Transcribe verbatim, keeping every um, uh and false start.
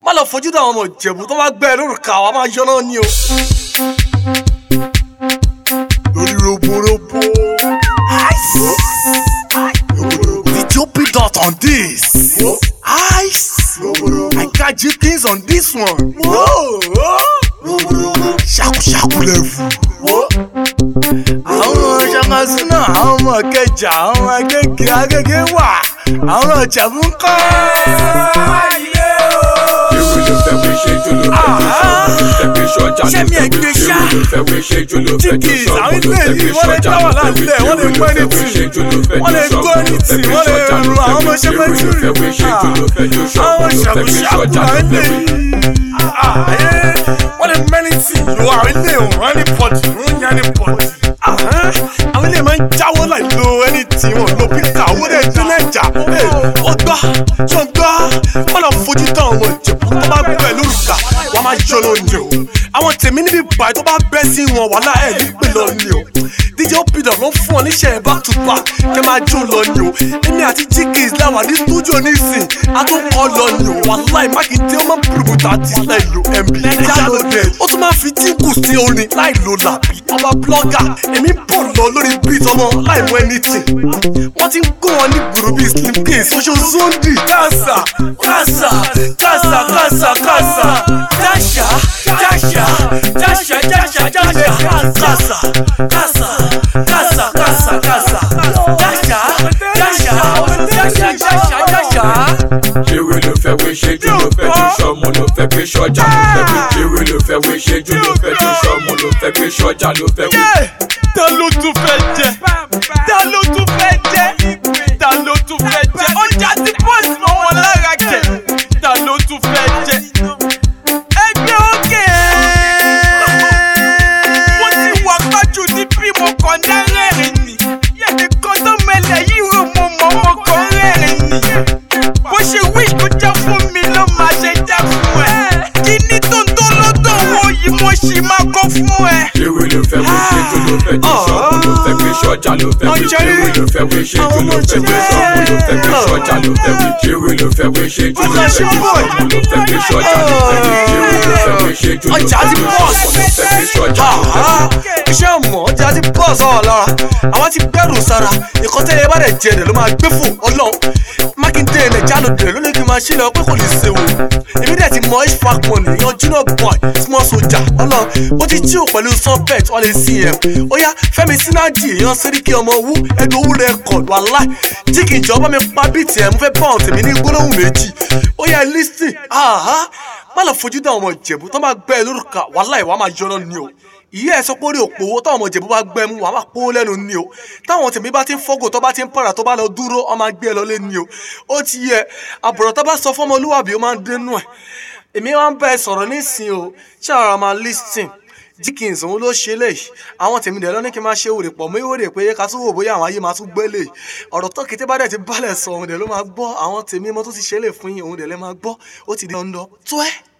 má lọ fojú dá àwọn ọmọ Ìjẹ̀bú tó bá gbẹ ẹ lórúkà wa máa yọ náà ni o. lórí roborobo Ethiopian dot on this. Ice. I got you things on this one. Shaku shaku level. Àwọn Ṣàkàsúnà, àwọn ọmọ Ìkẹjà, àwọn Agége Agége wà, àwọn Ìjẹ̀bú ń kọ́. Ṣé mi ẹ̀ gbé ṣá? Jíkìs, àwọn ilé yìí wọ́n lè dáwà láńlẹ̀, wọ́n lè gbọ́ ẹni tì, wọ́n lè gbọ́ ẹni tì, wọ́n lè rún àwọn ọmọ ṣẹ́pẹ́tìrì. Àwọn ṣàkóṣàkó àwọn ilé yìí. Wọ́n lè mẹ́ni tì, lo àwọn ilé òun ẹni pọ̀jù, ń yan ẹni pọ̀jù. Àwọn ilé máa ń jáwọ́ láì lo ẹni tì, wọn lo píkà, owó lè dín lẹ́jà. Wọ́n gbọ́, tí wọ́n gbọ́, wọ́n lọ fojú tán ọmọ Ìjẹ̀bú tó bá gbẹ lórúkà, wọ́n máa jọ lóúnjẹ o. Àwọn tèmi níbi báyìí tó bá bẹ́ sí wọn wà láì ní pè lọ ni o. D J Opida ló ń fún ọ níṣẹ́ back to back kẹ́ máa jó lọ ni o. Èmi àti Jíkìs láwà ní stúdíò nísìn àtúnkọ́ lọ ni o. Wàláì Mákindé ó máa ń pùrùkùtà àti lẹ́yìn o. M B Jálódé ó tún máa fi tíkù sí orin láì lo làbí. Ọba blọ́gà èmi bọ̀ lọ lórí beat ọmọ láì mú anything. Wọ́n ti ń kó wọn ní gbùrù bíi Slim Case Oṣù Zondi. Kásà kásà kásà kásà kásà Dasha Dasha Dasha Dasha Dasha kásà kásà kásà kásà kásà Dasha Dasha Dasha Dasha Dasha. Ṣéwé ló fẹ́ wé ṣéjú ló fẹ́ ju ṣọ́mọ ló fẹ́ gbé ṣọ́jà ló fẹ́ gbé. Ṣéwé ló fẹ́ wé ṣéjú ló fẹ́ ju ṣọ́mọ ló fẹ́ gbé ṣọ́jà ló fẹ́ gbé. Ta ló tún fẹ́ jẹ? Ta ló tún fẹ́ jẹ? Ta ló tún fẹ́ jẹ? Ọjà ti bọ́ọ̀sì mọ́ wọn lára jẹ. Ta ló tún fẹ́ jẹ? Ẹgbẹ́ òkè. Mo ti wà gbájú ní bí mo kàn dá rẹ́rìn ni. Yẹ́nì kan tó mẹlẹ̀ yìí rò mo mọ̀ mo kàn rẹ́rìn ni. Bó ṣe wish kó jẹ́ fún mi ló máa ṣe jẹ́ fún ẹ. Kíní tó ń tó lọ́dọ̀ wo yìí mo ṣì máa kọ́ fún ẹ. Ṣéwé ló fẹ́ wé ṣéjú ló fẹ́ ju ṣọ́mọ ló fẹ́ gbé ṣọ́jà ló fẹ́ gbé. Ṣéwé ló fẹ́ wé ṣéjú ló fẹ́ ju ṣọ́mọ ló fẹ́ gbé ṣọ́jà ló fẹ́ gbé. Ṣéwé ló fẹ́ wé ṣéjú ló fẹ́ ju ṣọ́mọ ló fẹ́ gbé ṣọ́jà ló fẹ́ gbé. Ṣéwé ló fẹ́ wé ṣéjú ló fẹ́ ju ṣọ́mọ ló fẹ́ gbé ṣọ́jà ló fẹ́ gbé. Iṣẹ́ mọ̀ ọjà ti bọ́ sọ̀rọ̀ lára, àwọn ti gbẹ́rù sára, ìkọ́tẹ́lẹ̀ bá dẹ̀ jẹ ẹ̀dẹ̀ ló máa gbé fún Ọlọ́run. Mákindé ilẹ̀ Jálódé ló ní kí n máa ṣílẹ̀ pé kò lè ṣe wò. Èmi dẹ̀ ti mọ H-Pac money, yan Junior boy, small soldier, Ọlọ́run. Ó ti jí ò pẹ̀lú sunbet, wọ́n lè C M. Ó yá Fẹ́mi Sínájì, yan Sẹ́ríkì ọmọ wú, ẹ̀dùn owó record, wàláì. Jíkì ìjọ bá mi pa bíìtì ẹ̀, mo fẹ́ bá àwọn tèmi ní gbólóhùn méjì. Ó yá lísìn, má lọ fojú dá ọmọ Ìjẹ̀bú tó bá gbẹ ẹ lórúkà, wàláì wàá máa yọ náà ni o. Ìyá ẹ sọ pé orí òpòwò táwọn ọmọ Ìjẹ̀bú bá gbẹ mú wàá máa pòwó lẹ́nu ni o. Táwọn tèmi bá ti ń fọ́gò tó bá ti ń pàrà tó bá lọ dúró ọ máa gbé ẹ lọ lé ni o. Ó ti yẹ àbọ̀rọ̀ tó bá sọ fún ọmọlúwàbí ó máa ń dénú ẹ̀. Èmi wá ń bá ẹ sọ̀rọ̀ nísìn o, ṣàrà máa listen. Jíkìs òun ló ṣe léyìí, àwọn tèmi dẹ̀ lọ ní kí n máa ṣe òrè pọ̀ mọ́ ìwòrè pé ká tún wò bóyá àwọn ayé máa tún gbé lè. Ọ̀rọ̀ tó kété bá dẹ̀ ti bálẹ̀ sọ òun dẹ̀ ló máa gbọ́, àwọn tèmi mo tún ti ṣe lè fún yín òun dẹ̀ lè máa gbọ́, ó ti di ọ̀ndọ̀ tó ẹ́.